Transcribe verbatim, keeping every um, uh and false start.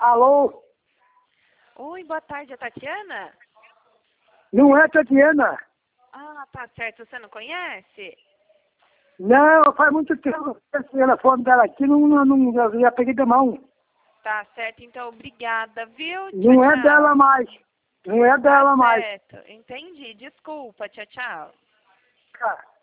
Alô? Oi, boa tarde, é Tatiana? Não é Tatiana? Ah, tá certo. Você não conhece? Não, faz muito tempo que esse telefone dela aqui, não, não, não, eu já peguei da mão. Tá certo, então obrigada, viu? Tchau, Não é tchau. dela mais. Não é dela Tá mais. certo, entendi. Desculpa, tchau, tchau. Tá.